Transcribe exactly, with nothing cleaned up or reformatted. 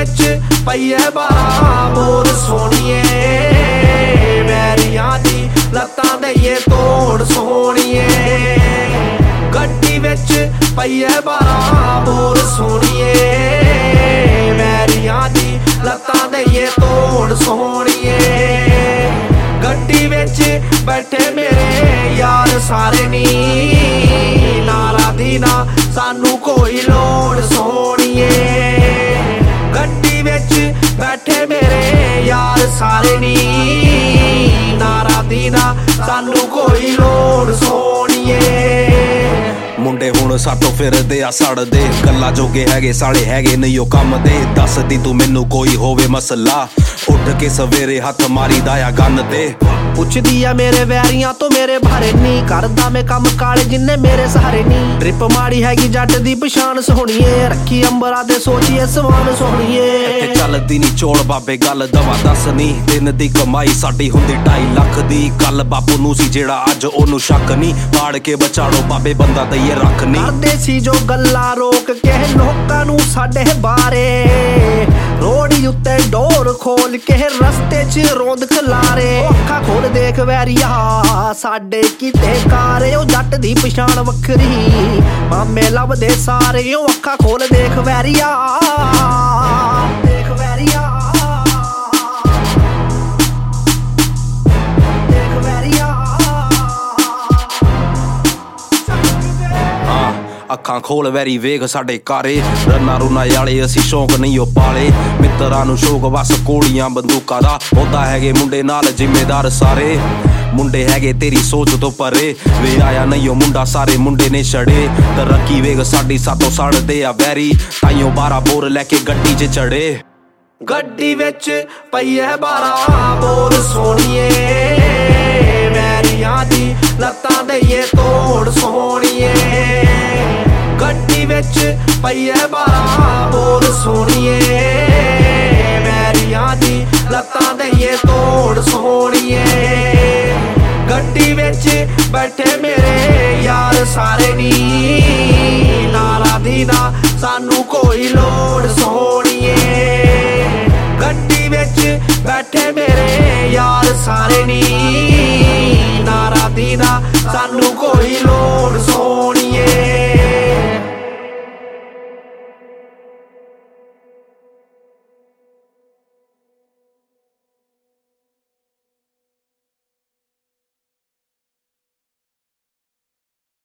विच पई है बारां बोल सोहणीए वैरियां दी लत्तां दईए तोड़ सोहणीए गड्डी विच पई है बारां बोल सोहणीए वैरियां दी लत्तां दईए तोड़ सोहणीए गड्डी विच बैठे मेरे यार सारे नी नारा दी ना सानू कोई लोड़ सोहणीए गड्डी विच बैठे मेरे यार सारे नी नारा दी ना सानू कोई लोड़ सोहणीए मुंडे हुण साटो फिरदे आ सड़दे गल्लां जोगे हैगे साले हैगे नहीं ओ कम दे दसदी तू मैनू कोई होवे मसला उठ के सवेरे हथ मारी दाया गन दे पुछदी आ मेरे वैरियां तो मेरे बारे नी करदा मैं कम काले जिन्ने मेरे सहारे नी ट्रिप माड़ी हैगी जट दी पछाण सोहणीए रखी अंबरा दे सोचिए सवान सोहणीए इत्थे चलदी नी चोल बाबे गल दवा दस नी दिन दी कमाई साडी हुंदी ढाई लख दी कल बापू नू सी जेड़ा अज ओनू शक नी फाड़ के बचाड़ो बाबे बंदा दईए रख नी करदे सी जो गल्लां रोक के लोकां नू साडे बारे रोड़ी उत्ते डोर खोल के रस्ते च रोंद खलारे अखा खोल देख वैरिया साडे किते कारे ओ जट दी पछाण वखरी मामे लभदे सारे ओ अखा खोल देख वैरिया देख वैरिया देख वैरिया अखां खोल वैरी वेख साडे कारे रन्ना रुना याले असी शौक नहीं ओ पाले मित्तरां नू शौक बस कोड़ियां बंदूकां दा ओदा हैगे मुंडे नाल जिम्मेदार सारे मुंडे हैगे तेरी सोच तो परे वे आया नहीं ओ मुंडा सारे मुंडे ने छड़े तरक्की वेग साडी सातों सड़दे आ वैरी ताइयों बारह बोर लैके गड्डी च चढ़े गड्डी विच पई है बारां बोल सोहणीए वैरियां दी लत्तां दईए तोड़ सोहणीए गड्डी विच पई है बारां बोल सोहणीए वैरियां दी लत्तां दईए तोड़ सोहणीए गड्डी विच बैठे मेरे यार सारे नी नारा दी ना सानू कोई लोड़ सोहणीए गड्डी विच बैठे मेरे यार सारे नी